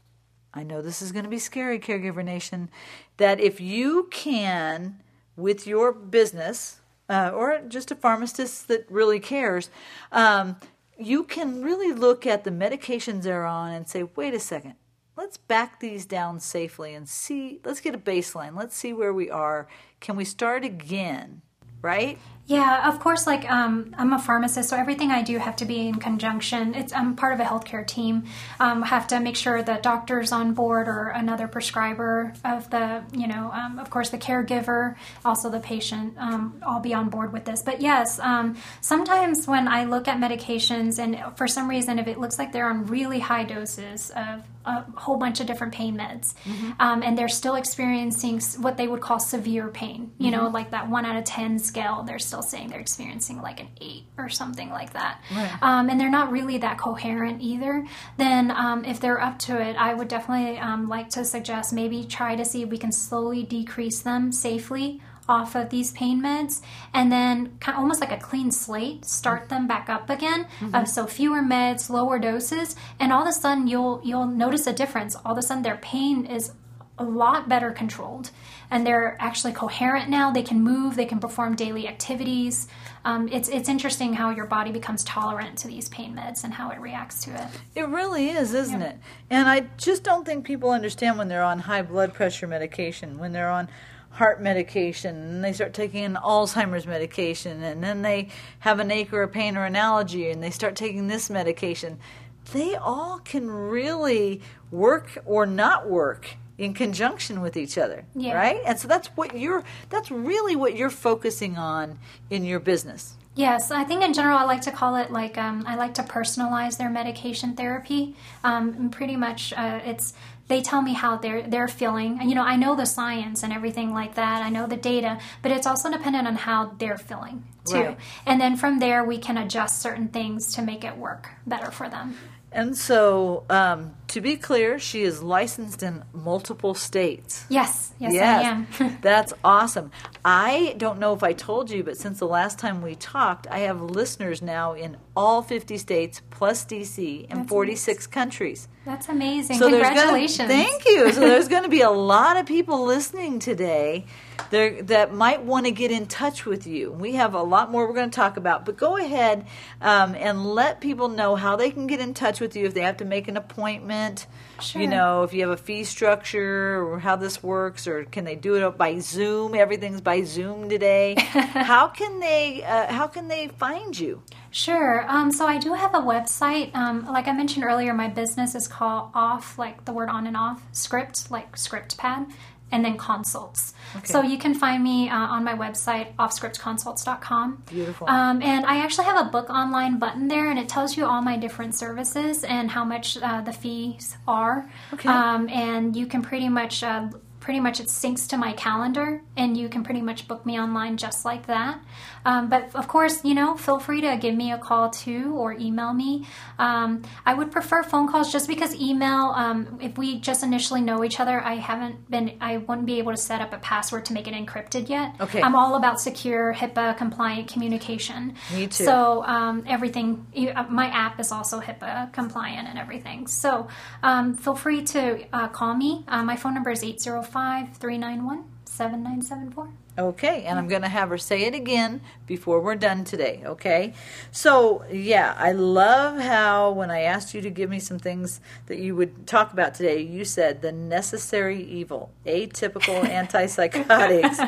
I know this is going to be scary, Caregiver Nation, that if you can, with your business, uh, or just a pharmacist that really cares, um, you can really look at the medications they're on and say, wait a second, let's back these down safely and see, let's get a baseline. Let's see where we are. Can we start again, right? Yeah, of course, like um, I'm a pharmacist, so everything I do have to be in conjunction. It's I'm part of a healthcare team. Um, I have to make sure that doctor's on board or another prescriber of the, you know, um, of course, the caregiver, also the patient, um, all be on board with this. But yes, um, sometimes when I look at medications and for some reason, if it looks like they're on really high doses of a whole bunch of different pain meds, mm-hmm. um, and they're still experiencing what they would call severe pain, you mm-hmm. know, like that one out of ten scale, they're still saying they're experiencing like an eight or something like that. Right. Um, and they're not really that coherent either. Then um, if they're up to it, I would definitely um, like to suggest maybe try to see if we can slowly decrease them safely off of these pain meds, and then kind of almost like a clean slate, start them back up again. Mm-hmm. Uh, so fewer meds, lower doses, and all of a sudden you'll you'll notice a difference. All of a sudden their pain is a lot better controlled, and they're actually coherent now. They can move, they can perform daily activities. Um, it's it's interesting how your body becomes tolerant to these pain meds and how it reacts to it. It really is, isn't yeah. it? And I just don't think people understand when they're on high blood pressure medication, when they're on heart medication, and they start taking an Alzheimer's medication, and then they have an ache or a pain or an allergy, and they start taking this medication. They all can really work or not work in conjunction with each other, yeah. right? And so that's what you're, that's really what you're focusing on in your business. Yes, I think in general I like to call it like, um, I like to personalize their medication therapy. Um, pretty much uh, it's, they tell me how they're they're feeling. And, you know, I know the science and everything like that. I know the data, but it's also dependent on how they're feeling too. Right. And then from there we can adjust certain things to make it work better for them. And so, um, to be clear, she is licensed in multiple states. Yes, yes, yes. I am. That's awesome. I don't know if I told you, but since the last time we talked, I have listeners now in all fifty states plus D C and That's forty-six amazing. Countries. That's amazing. So Congratulations. Gonna, thank you. So there's going to be a lot of people listening today there, that might want to get in touch with you. We have a lot more we're going to talk about, but go ahead um, and let people know how they can get in touch with you if they have to make an appointment. Sure. You know, if you have a fee structure or how this works, or can they do it by Zoom? Everything's by Zoom today. How can they? Uh, how can they find you? Sure. Um, so I do have a website. Um, like I mentioned earlier, my business is called Off, like the word on and off, Script, like Script Pad, and then Consults. Okay. So you can find me uh, on my website, off script consults dot com. Beautiful. Um, and I actually have a book online button there, and it tells you all my different services and how much uh, the fees are. Okay. Um, and you can pretty much... Uh, Pretty much it syncs to my calendar, and you can pretty much book me online just like that. Um, but of course, you know, feel free to give me a call too, or email me. Um, I would prefer phone calls just because email, um, if we just initially know each other, I haven't been, I wouldn't be able to set up a password to make it encrypted yet. Okay. I'm all about secure, HIPAA compliant communication. Me too. So um, everything, my app is also HIPAA compliant and everything. So um, feel free to uh, call me. Uh, my phone number is eight zero five, three nine one, seven nine seven four. Okay, and I'm going to have her say it again before we're done today, okay? So, yeah, I love how when I asked you to give me some things that you would talk about today, you said the necessary evil, atypical antipsychotics.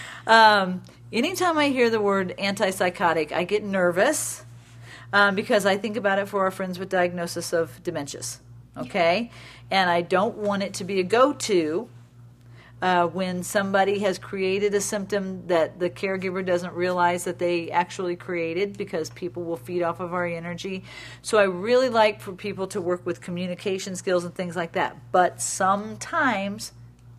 Um, anytime I hear the word antipsychotic, I get nervous um, because I think about it for our friends with diagnosis of dementias, okay? And I don't want it to be a go-to Uh, when somebody has created a symptom that the caregiver doesn't realize that they actually created, because people will feed off of our energy. So I really like for people to work with communication skills and things like that. But sometimes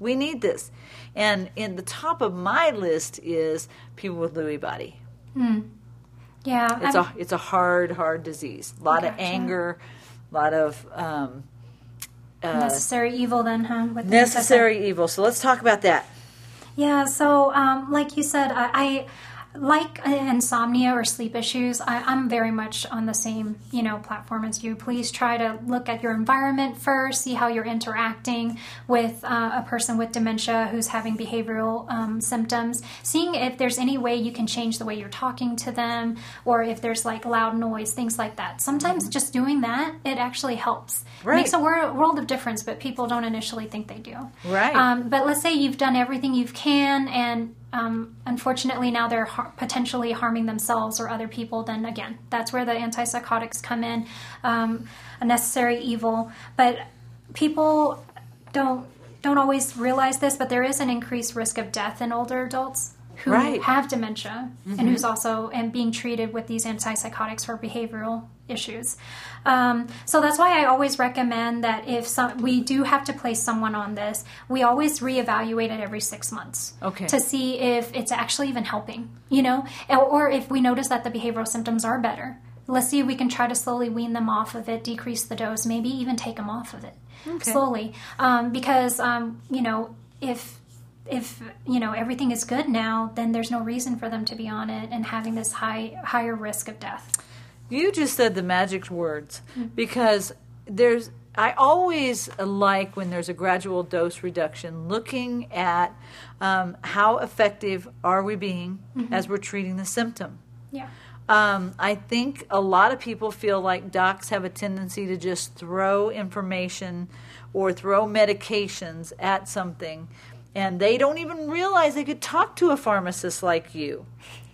We need this. And in the top of my list is people with Lewy body. Mm. Yeah. It's I'm, a it's a hard, hard disease. A lot Gotcha. of anger, a lot of um, uh, necessary evil then, huh? With the necessary evil. So let's talk about that. Yeah, so um, like you said, I, I like insomnia or sleep issues. I, I'm very much on the same, you know, platform as you. Please try to look at your environment first, see how you're interacting with uh, a person with dementia who's having behavioral um, symptoms, seeing if there's any way you can change the way you're talking to them, or if there's like loud noise, things like that. Sometimes mm-hmm. just doing that, it actually helps. Right. It makes a wor- world of difference, but people don't initially think they do. Right. Um, but let's say you've done everything you can, and Um, unfortunately, now they're har- potentially harming themselves or other people. Then again, that's where the antipsychotics come in, um, a necessary evil. But people don't don't always realize this, but there is an increased risk of death in older adults who right. have dementia mm-hmm. and who's also and being treated with these antipsychotics for behavioral issues. Um, so that's why I always recommend that if some, we do have to place someone on this, we always reevaluate it every six months okay. to see if it's actually even helping, you know, or, or if we notice that the behavioral symptoms are better. Let's see if we can try to slowly wean them off of it, decrease the dose, maybe even take them off of it okay. slowly. Um, because, um, you know, if if you know everything is good now, then there's no reason for them to be on it and having this high higher risk of death. You just said the magic words, because there's I always like when there's a gradual dose reduction, looking at um, how effective are we being mm-hmm. as we're treating the symptom. Yeah. Um, I think a lot of people feel like docs have a tendency to just throw information or throw medications at something, and they don't even realize they could talk to a pharmacist like you.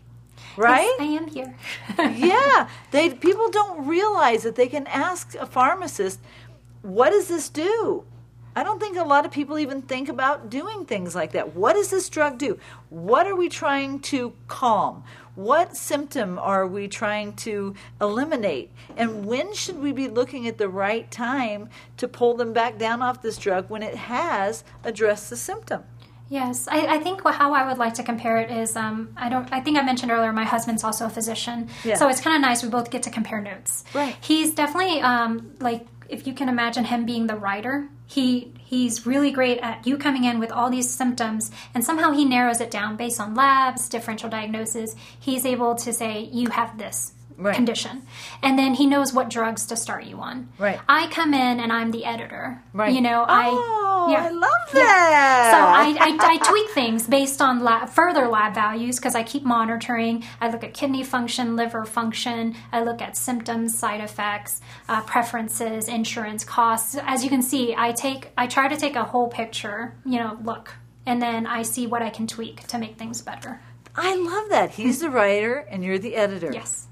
Right? Yes, I am here. yeah. They people don't realize that they can ask a pharmacist, what does this do? I don't think a lot of people even think about doing things like that. What does this drug do? What are we trying to calm? What symptom are we trying to eliminate? And when should we be looking at the right time to pull them back down off this drug when it has addressed the symptom? Yes, I, I think how I would like to compare it is um, I don't. I think I mentioned earlier my husband's also a physician, yeah. so it's kind of nice we both get to compare notes. Right. He's definitely um, like if you can imagine him being the writer. He he's really great at you coming in with all these symptoms, and somehow he narrows it down based on labs, differential diagnosis. He's able to say you have this. Right. Condition, and then he knows what drugs to start you on. Right. I come in and I'm the editor. Right. You know, oh, I yeah, I love that. Yeah. So I, I, I tweak things based on lab, further lab values because I keep monitoring. I look at kidney function, liver function. I look at symptoms, side effects, uh, preferences, insurance costs. As you can see, I take I try to take a whole picture. You know, look, and then I see what I can tweak to make things better. I love that. He's the writer and you're the editor. Yes.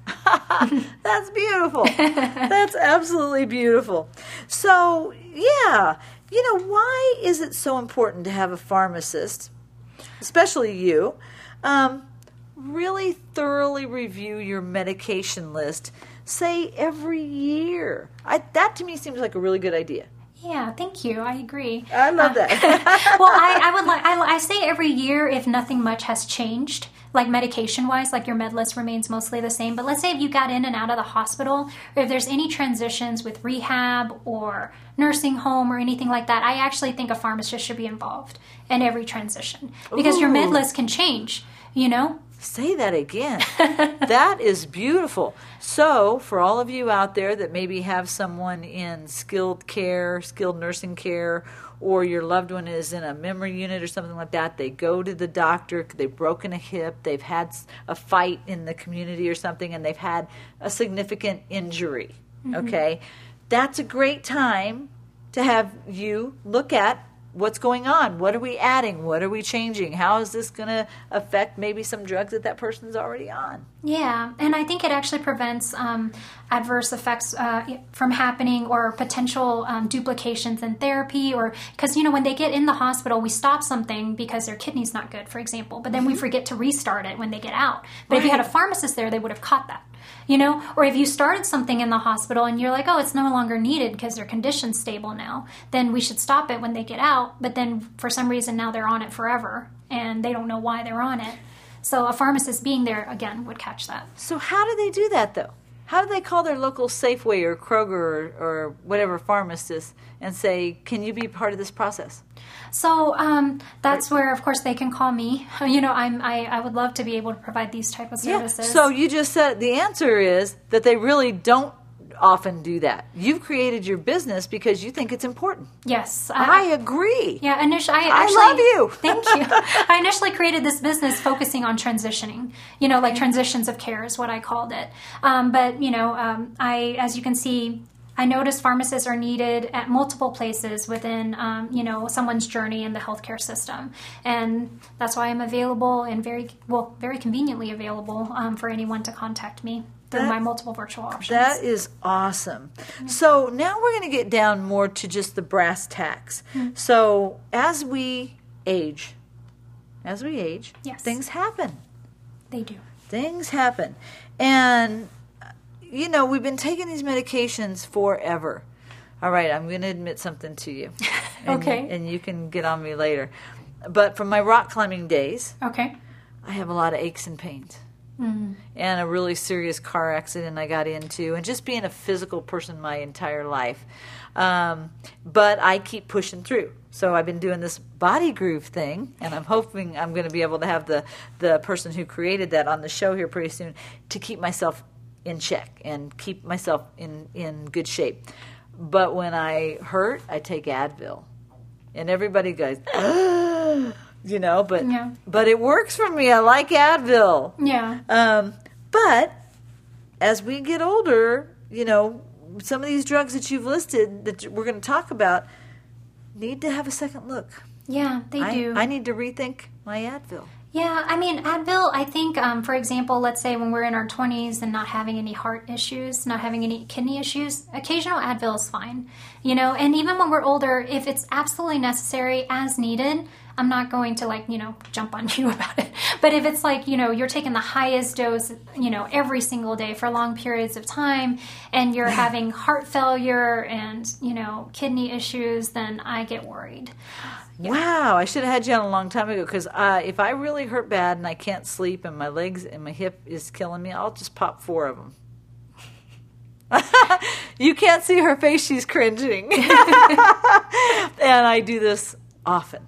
That's beautiful. That's absolutely beautiful. So, yeah, you know, why is it so important to have a pharmacist, especially you, um, really thoroughly review your medication list, say every year? I, that to me seems like a really good idea. Yeah, thank you. I agree. I love uh, that. well, I, I would like. I, I say every year if nothing much has changed, like medication-wise, like your med list remains mostly the same. But let's say if you got in and out of the hospital, or if there's any transitions with rehab or nursing home or anything like that, I actually think a pharmacist should be involved in every transition because Ooh. Your med list can change. You know. Say that again. That is beautiful. So, for all of you out there that maybe have someone in skilled care, skilled nursing care, or your loved one is in a memory unit or something like that, they go to the doctor, they've broken a hip, they've had a fight in the community or something, and they've had a significant injury, mm-hmm. okay? That's a great time to have you look at what's going on. What are we adding? What are we changing? How is this going to affect maybe some drugs that that person's already on? Yeah, and I think it actually prevents um, adverse effects uh, from happening or potential um, duplications in therapy, or because, you know, when they get in the hospital, we stop something because their kidney's not good, for example, but then mm-hmm. we forget to restart it when they get out. But right. if you had a pharmacist there, they would have caught that. you know? Or if you started something in the hospital and you're like, oh, it's no longer needed because their condition's stable now, then we should stop it when they get out. But then for some reason now they're on it forever and they don't know why they're on it. So a pharmacist being there, again, would catch that. So how do they do that, though? How do they call their local Safeway or Kroger or, or whatever pharmacist and say, can you be part of this process? So um, that's where, of course, they can call me. You know, I'm, I, I would love to be able to provide these type of services. Yeah. So you just said the answer is that they really don't often do that. You've created your business because you think it's important. Yes. I, I agree. Yeah, initially, I, I actually, love you. Thank you. I initially created this business focusing on transitioning, you know, like transitions of care is what I called it. Um, but, you know, um, I, as you can see, I noticed pharmacists are needed at multiple places within, um, you know, someone's journey in the healthcare system. And that's why I'm available and very, well, very conveniently available um, for anyone to contact me through That- my multiple virtual options. That is awesome. So now we're going to get down more to just the brass tacks. So as we age, as we age, Yes. things happen. They do. Things happen. And, you know, we've been taking these medications forever. All right, I'm going to admit something to you. And, Okay. And you can get on me later. But from my rock climbing days, Okay. I have a lot of aches and pains. And a really serious car accident I got into, and just being a physical person my entire life. Um, but I keep pushing through. So I've been doing this body groove thing, and I'm hoping I'm going to be able to have the, the person who created that on the show here pretty soon to keep myself in check and keep myself in, in good shape. But when I hurt, I take Advil. And everybody goes, you know, but Yeah. but it works for me. I like Advil. Yeah. Um, but as we get older, you know, some of these drugs that you've listed that we're going to talk about need to have a second look. Yeah, they I, do. I need to rethink my Advil. Yeah, I mean, Advil, I think, um, for example, let's say when we're in our twenties and not having any heart issues, not having any kidney issues, occasional Advil is fine. You know, and even when we're older, if it's absolutely necessary as needed, I'm not going to, like, you know, jump on you about it. But if it's like, you know, you're taking the highest dose, you know, every single day for long periods of time, and you're having heart failure and, you know, kidney issues, then I get worried. Wow, I should have had you on a long time ago because uh, if I really hurt bad and I can't sleep and my legs and my hip is killing me, I'll just pop four of them. You can't see her face, she's cringing. And I do this often.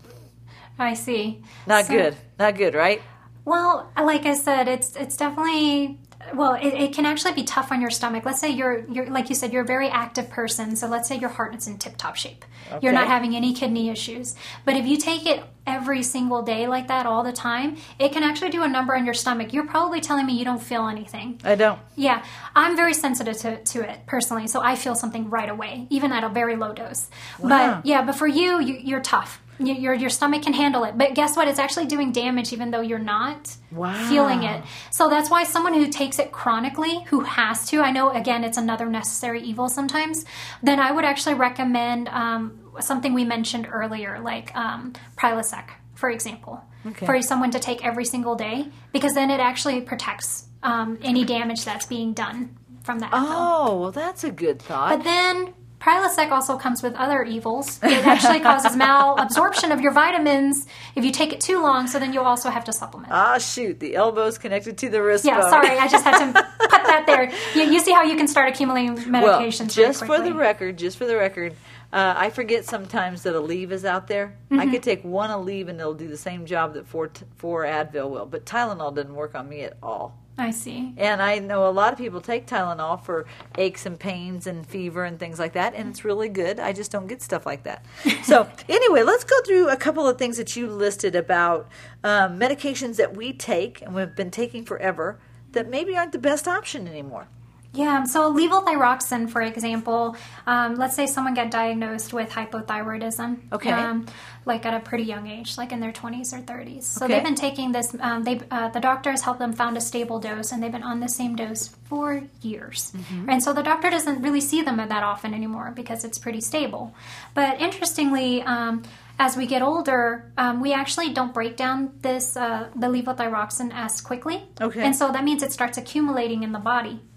I see. Not So- good. Not good, right? Well, like I said, it's it's definitely well, it, it can actually be tough on your stomach. Let's say you're you're like you said, you're a very active person. So let's say your heart is in tip-top shape. You're not Okay. having any kidney issues. But if you take it every single day like that all the time, it can actually do a number on your stomach. You're probably telling me you don't feel anything. I don't. Yeah, I'm very sensitive to, to it personally, so I feel something right away, even at a very low dose. Wow. But yeah, but for you, you you're tough. You, your your stomach can handle it. But guess what? It's actually doing damage even though you're not Wow. feeling it. So that's why someone who takes it chronically, who has to, I know, again, it's another necessary evil sometimes, then I would actually recommend um, something we mentioned earlier, like um, Prilosec, for example, Okay. for someone to take every single day, because then it actually protects um, any damage that's being done from that. Oh, well, that's a good thought. But then Prilosec also comes with other evils. It actually causes malabsorption of your vitamins if you take it too long, so then you'll also have to supplement. Ah, shoot, the elbow's connected to the wrist Yeah, bone. sorry, I just had to put that there. You, you see how you can start accumulating medications Well, very just for quickly. the record, just for the record, uh, I forget sometimes that Aleve is out there. Mm-hmm. I could take one Aleve and it'll do the same job that four, t- four Advil will, but Tylenol doesn't work on me at all. I see. And I know a lot of people take Tylenol for aches and pains and fever and things like that, and it's really good. I just don't get stuff like that. So anyway, let's go through a couple of things that you listed about um, medications that we take and we've been taking forever that maybe aren't the best option anymore. Yeah, so levothyroxine, for example, um, let's say someone got diagnosed with hypothyroidism. Okay. Um, like at a pretty young age, like in their twenties or thirties. So Okay. they've been taking this, um, they uh, the doctors helped them found a stable dose, and they've been on the same dose for years. And so the doctor doesn't really see them that often anymore because it's pretty stable. But interestingly, um, as we get older, um, we actually don't break down this uh, the levothyroxine as quickly. Okay. And so that means it starts accumulating in the body.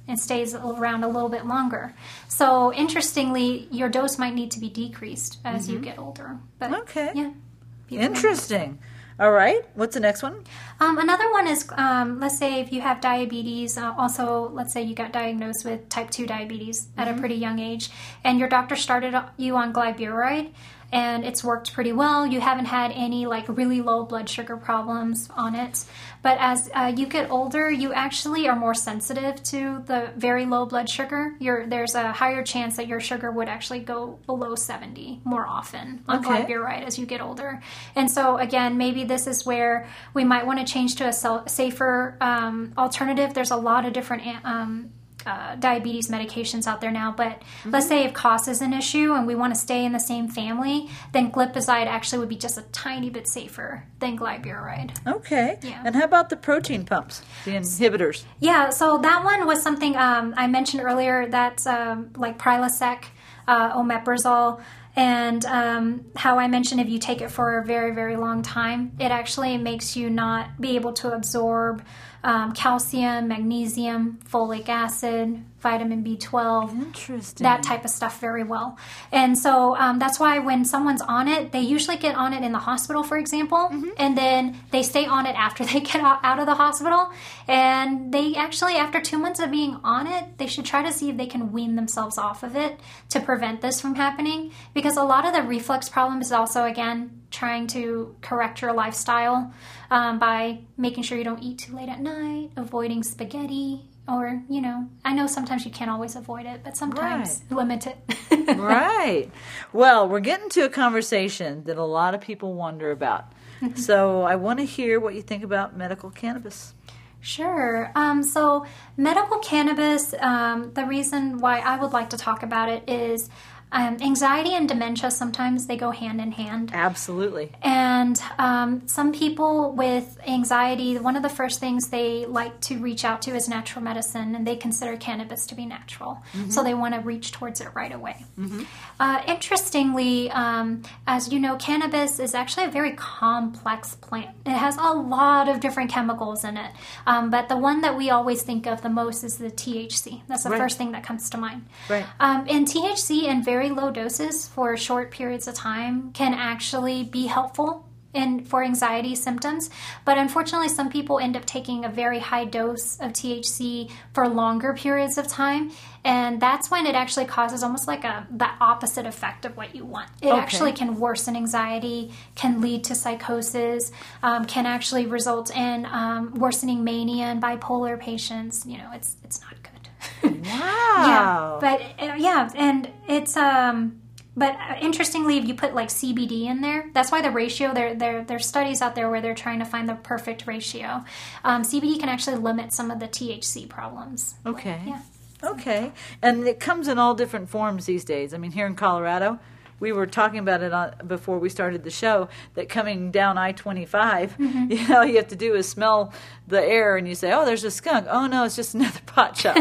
and stays around a little bit longer. So interestingly, your dose might need to be decreased as mm-hmm. you get older. But, okay. Yeah. Interesting. All right. What's the next one? Um, another one is, um, let's say if you have diabetes, uh, also let's say you got diagnosed with type two diabetes at mm-hmm. a pretty young age, and your doctor started you on glyburide, and it's worked pretty well. You haven't had any like really low blood sugar problems on it. But as uh, you get older, you actually are more sensitive to the very low blood sugar. You're, there's a higher chance that your sugar would actually go below seventy more often on okay. glyburide as you get older. And so again, maybe this is where we might want to change to a safer um, alternative. There's a lot of different um Uh, diabetes medications out there now, but mm-hmm. let's say if cost is an issue and we want to stay in the same family, then glipizide actually would be just a tiny bit safer than glyburide. Okay. Yeah. And how about the protein pumps, the inhibitors? Yeah, so that one was something um, I mentioned earlier. That's um, like Prilosec, uh, omeprazole, and um, how I mentioned if you take it for a very, very long time, it actually makes you not be able to absorb Um, calcium, magnesium, folic acid, vitamin B twelve, Interesting. that type of stuff very well. And so um, that's why when someone's on it, they usually get on it in the hospital, for example, mm-hmm. and then they stay on it after they get out of the hospital. And they actually, after two months of being on it, they should try to see if they can wean themselves off of it to prevent this from happening. Because a lot of the reflux problem is also, again, trying to correct your lifestyle um, by making sure you don't eat too late at night, avoiding spaghetti, or, you know, I know sometimes you can't always avoid it, but sometimes right. limit it. Right. Well, we're getting to a conversation that a lot of people wonder about. So I want to hear what you think about medical cannabis. Sure. Um, so medical cannabis, um, the reason why I would like to talk about it is Um, anxiety and dementia, sometimes they go hand in hand. Absolutely. And um, some people with anxiety, one of the first things they like to reach out to is natural medicine, and they consider cannabis to be natural. Mm-hmm. So they want to reach towards it right away. Mm-hmm. Uh, interestingly, um, as you know, cannabis is actually a very complex plant. It has a lot of different chemicals in it. Um, but the one that we always think of the most is the T H C. That's the right. first thing that comes to mind. Right. Um, and T H C in very low doses for short periods of time can actually be helpful in for anxiety symptoms, but unfortunately some people end up taking a very high dose of T H C for longer periods of time, and that's when it actually causes almost like a the opposite effect of what you want. It okay. actually can worsen anxiety, can lead to psychosis, um, can actually result in um, worsening mania in bipolar patients. You know, it's it's not good. Wow. Yeah, but uh, yeah, and it's um, but interestingly, if you put like C B D in there, that's why the ratio. There, there, there's studies out there where they're trying to find the perfect ratio. Um, C B D can actually limit some of the T H C problems. Okay. Yeah. Okay, and it comes in all different forms these days. I mean, here in Colorado, we were talking about it on, before we started the show, that coming down I twenty-five, mm-hmm. you know, all you have to do is smell the air and you say, oh, there's a skunk. Oh, no, it's just another pot shop.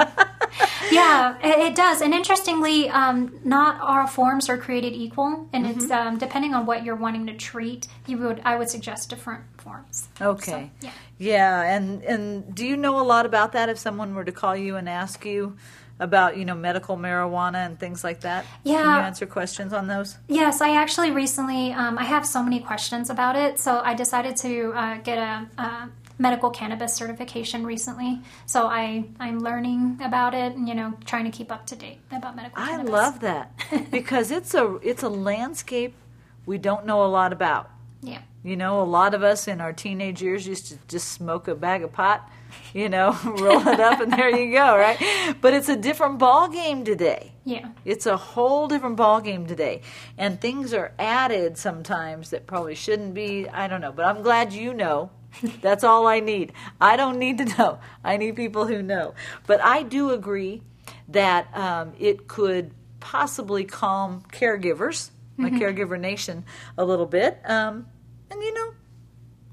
Yeah, it does. And interestingly, um, not all forms are created equal. And mm-hmm. it's um, depending on what you're wanting to treat, you would I would suggest different forms. Okay. So, yeah. Yeah, and, and do you know a lot about that if someone were to call you and ask you about, you know, medical marijuana and things like that? Yeah. Can you answer questions on those? Yes, I actually recently, um, I have so many questions about it, so I decided to uh, get a, a medical cannabis certification recently. So I, I'm learning about it and, you know, trying to keep up to date about medical cannabis. I love that because it's a it's a landscape we don't know a lot about. Yeah. You know, a lot of us in our teenage years used to just smoke a bag of pot, you know, roll it up, and there you go, right? But it's a different ball game today. Yeah. It's a whole different ball game today. And things are added sometimes that probably shouldn't be. I don't know. But I'm glad you know. That's all I need. I don't need to know. I need people who know. But I do agree that um, it could possibly calm caregivers, my mm-hmm. caregiver nation, a little bit. Um, and, you know,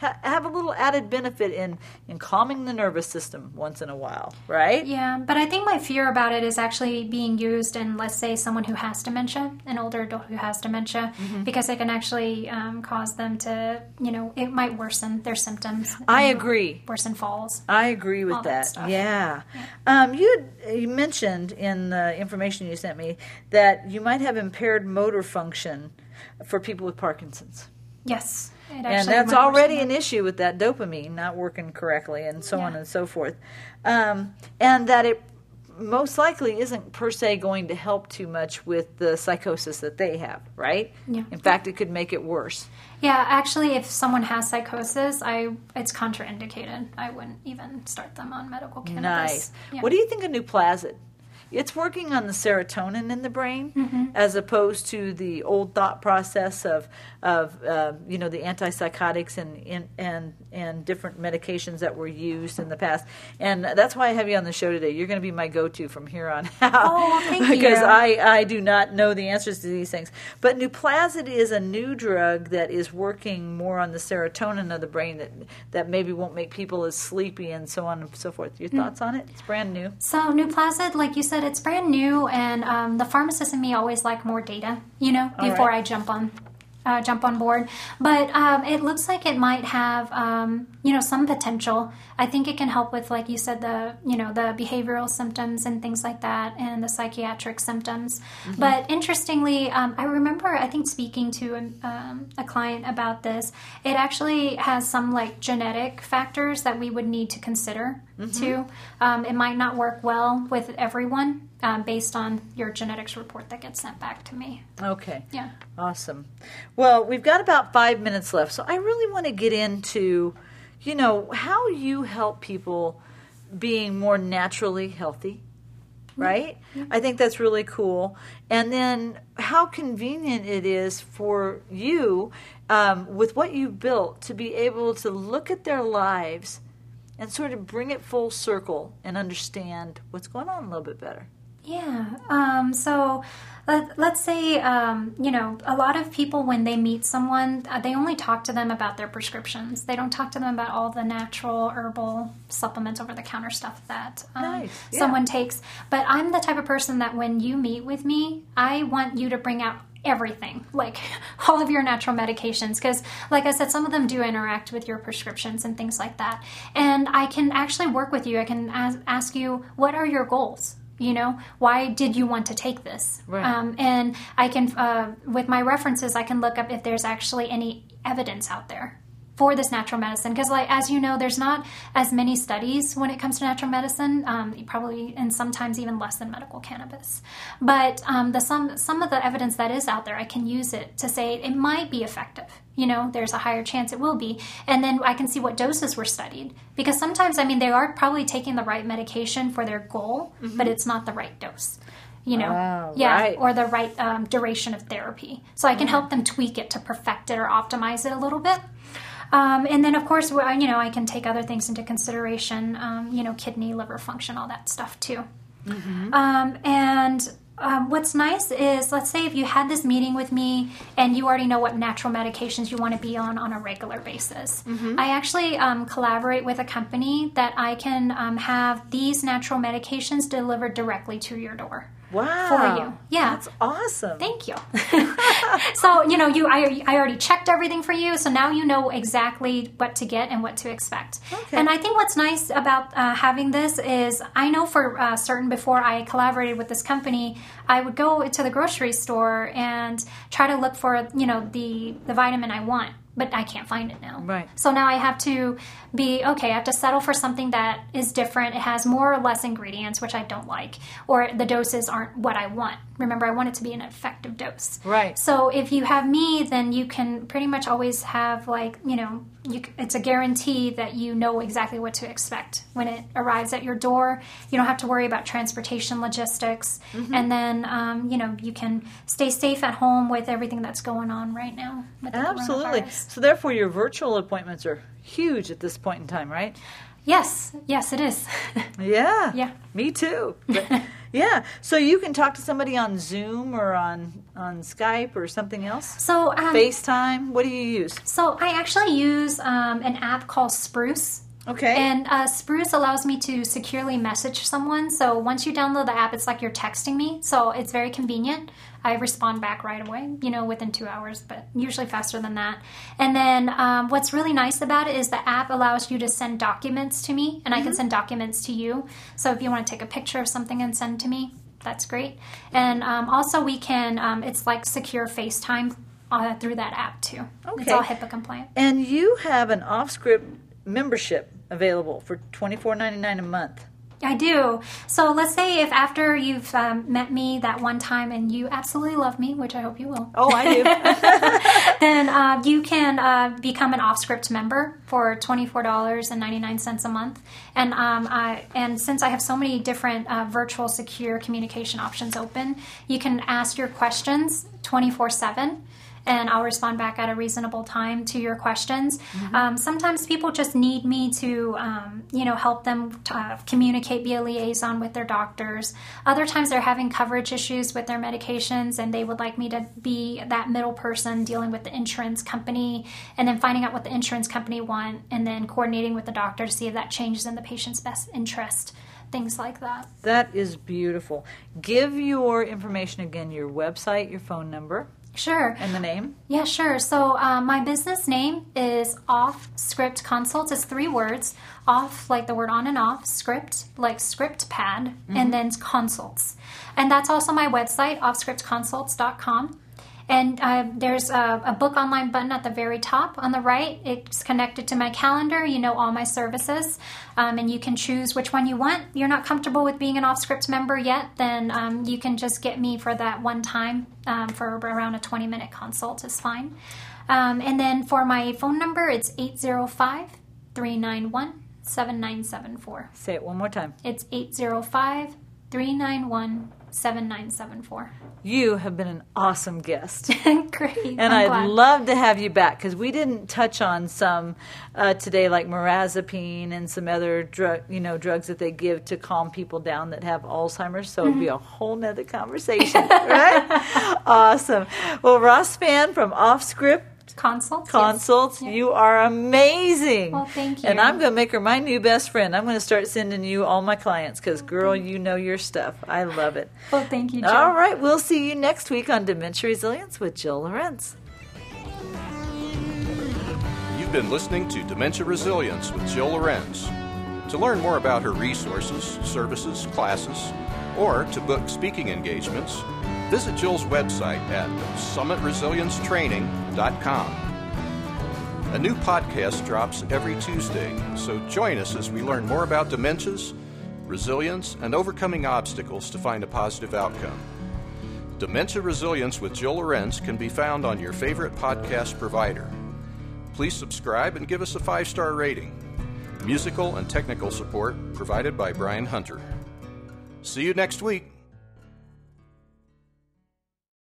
ha- have a little added benefit in, in calming the nervous system once in a while, right? Yeah, but I think my fear about it is actually being used in, let's say, someone who has dementia, an older adult who has dementia, mm-hmm. because it can actually um, cause them to, you know, it might worsen their symptoms. I agree. Worsen falls. I agree with all that. that yeah. yeah. Um, you, had, you mentioned in the information you sent me that you might have impaired motor function for people with Parkinson's. Yes. And that's already an issue with that dopamine not working correctly and so yeah. on and so forth. Um, and that it most likely isn't per se going to help too much with the psychosis that they have, right? Yeah. In fact, it could make it worse. Yeah, actually, if someone has psychosis, I it's contraindicated. I wouldn't even start them on medical cannabis. Nice. Yeah. What do you think of Nuplazid? It's working on the serotonin in the brain, mm-hmm. as opposed to the old thought process of of uh, you know the antipsychotics and, and and and different medications that were used in the past. And that's why I have you on the show today. You're going to be my go-to from here on out. Oh, thank you. Because I, I do not know the answers to these things. But Nuplazid is a new drug that is working more on the serotonin of the brain that that maybe won't make people as sleepy and so on and so forth. Your thoughts mm. on it? It's brand new. So Nuplazid, like you said, it's brand new, and um, the pharmacist and me always like more data, you know, All before right. I jump on uh, jump on board. But um, it looks like it might have, um, you know, some potential. I think it can help with, like you said, the, you know, the behavioral symptoms and things like that, and the psychiatric symptoms. Mm-hmm. But interestingly, um, I remember, I think, speaking to a, um, a client about this. It actually has some, like, genetic factors that we would need to consider, mm-hmm. too. Um, it might not work well with everyone. Um, based on your genetics report that gets sent back to me. Okay. Yeah. Awesome. Well, we've got about five minutes left, so I really want to get into, you know, how you help people being more naturally healthy, right? Mm-hmm. I think that's really cool. And then how convenient it is for you, um, with what you've built, to be able to look at their lives and sort of bring it full circle and understand what's going on a little bit better. Yeah. Um, so let, let's say, um, you know, a lot of people, when they meet someone, uh, they only talk to them about their prescriptions. They don't talk to them about all the natural herbal supplements, over-the-counter stuff that um, nice. yeah. someone takes. But I'm the type of person that when you meet with me, I want you to bring out everything, like all of your natural medications, because like I said, some of them do interact with your prescriptions and things like that. And I can actually work with you. I can ask, ask you, what are your goals? You know, why did you want to take this? Right. Um, and I can, uh, with my references, I can look up if there's actually any evidence out there for this natural medicine. Because, like, as you know, there's not as many studies when it comes to natural medicine, um, probably, and sometimes even less than medical cannabis. But um, the some some of the evidence that is out there, I can use it to say it might be effective. You know, there's a higher chance it will be. And then I can see what doses were studied. Because sometimes, I mean, they are probably taking the right medication for their goal, mm-hmm. but it's not the right dose. You know, oh, yeah, right. or the right um, duration of therapy. So I can mm-hmm. help them tweak it to perfect it or optimize it a little bit. Um, and then, of course, you know, I can take other things into consideration, um, you know, kidney, liver function, all that stuff, too. Mm-hmm. Um, and um, what's nice is, let's say if you had this meeting with me and you already know what natural medications you want to be on on a regular basis. Mm-hmm. I actually um, collaborate with a company that I can um, have these natural medications delivered directly to your door. Wow. For you. Yeah. That's awesome. Thank you. So, you know, you I, I already checked everything for you, so now you know exactly what to get and what to expect. Okay. And I think what's nice about uh, having this is, I know for uh, certain, before I collaborated with this company, I would go to the grocery store and try to look for, you know, the, the vitamin I want. But I can't find it now. Right. So now I have to be, okay, I have to settle for something that is different. It has more or less ingredients, which I don't like. Or the doses aren't what I want. Remember, I want it to be an effective dose. Right. So if you have me, then you can pretty much always have, like, you know, you, it's a guarantee that you know exactly what to expect when it arrives at your door. You don't have to worry about transportation logistics. Mm-hmm. And then, um, you know, you can stay safe at home with everything that's going on right now with the Absolutely. coronavirus. So therefore, your virtual appointments are huge at this point in time, right? Yes. Yes, it is. Yeah. Yeah. Me too. But, Yeah. So you can talk to somebody on Zoom or on, on Skype or something else? So um, FaceTime? What do you use? So I actually use um, an app called Spruce. Okay. And uh, Spruce allows me to securely message someone. So once you download the app, it's like you're texting me. So it's very convenient. I respond back right away, you know, within two hours, but usually faster than that. And then um, what's really nice about it is the app allows you to send documents to me, and mm-hmm. I can send documents to you. So if you want to take a picture of something and send to me, that's great. And um, also we can, um, it's like secure FaceTime uh, through that app too. Okay. It's all HIPAA compliant. And you have an off-script membership available for twenty-four ninety-nine a month. I do. So let's say if after you've um, met me that one time and you absolutely love me, which I hope you will. Oh, I do. Then uh, you can uh, become an off-script member for twenty-four ninety-nine a month. And um, I, and since I have so many different uh, virtual secure communication options open, you can ask your questions twenty-four seven. And I'll respond back at a reasonable time to your questions. Mm-hmm. Um, sometimes people just need me to, um, you know, help them to, uh, communicate, be a liaison with their doctors. Other times they're having coverage issues with their medications, and they would like me to be that middle person dealing with the insurance company, and then finding out what the insurance company want, and then coordinating with the doctor to see if that changes in the patient's best interest. Things like that. That is beautiful. Give your information again, your website, your phone number. Sure. And the name? Yeah, sure. So uh, my business name is Off Script Consults. It's three words. Off, like the word on and off. Script, like script pad. Mm-hmm. And then consults. And that's also my website, off script consults dot com. And uh, there's a, a book online button at the very top on the right. It's connected to my calendar. You know all my services. Um, and you can choose which one you want. You're not comfortable with being an off-script member yet, then um, you can just get me for that one time um, for around a twenty-minute consult is fine. Um, and then for my phone number, it's eight zero five, three nine one, seven nine seven four. Say it one more time. It's eight zero five, three nine one, seven nine seven four. You have been an awesome guest. Great. And I'm I'd glad. love to have you back, because we didn't touch on some uh, today, like mirazapine and some other drug, you know, drugs that they give to calm people down that have Alzheimer's. So it'd be a whole nother conversation, right? Awesome. Well, Ross Spann from Off Script Consults. Consults. Yes. You are amazing. Well, thank you. And I'm going to make her my new best friend. I'm going to start sending you all my clients because, girl, you know your stuff. I love it. Well, thank you, Jill. All right. We'll see you next week on Dementia Resilience with Jill Lorenz. You've been listening to Dementia Resilience with Jill Lorenz. To learn more about her resources, services, classes, or to book speaking engagements, visit Jill's website at summit resilience training dot com. A new podcast drops every Tuesday, so join us as we learn more about dementias, resilience, and overcoming obstacles to find a positive outcome. Dementia Resilience with Jill Lorenz can be found on your favorite podcast provider. Please subscribe and give us a five-star rating. Musical and technical support provided by Brian Hunter. See you next week.